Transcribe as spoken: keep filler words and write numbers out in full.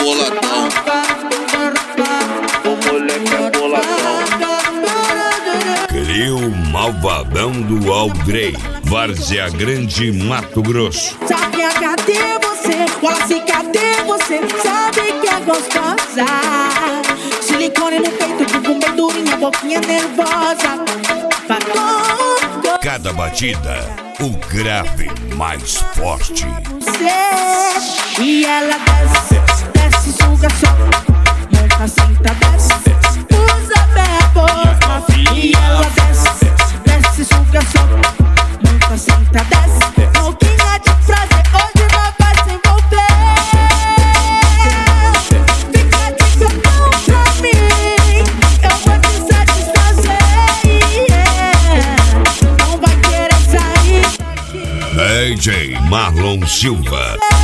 boladão. O moleque é boladão. Crio Malvadão do Aldrey, Várzea Grande, Mato Grosso. Sabe cadê você? Wallace, cadê você? Sabe que é gostosa. Silicone no peito, com gordurinha, boquinha nervosa. Cada batida, o grave mais forte. Você, e ela desce, desce, suga, sobe. Monta, senta, desce, usa bem a boca. E ela desce, desce, suga, sobe. Monta, senta, desce. Pouquinha de prazer, hoje não vai se envolver. Fica de capão pra mim, eu vou te satisfazer. Não vai querer sair. D J Marlon Silva.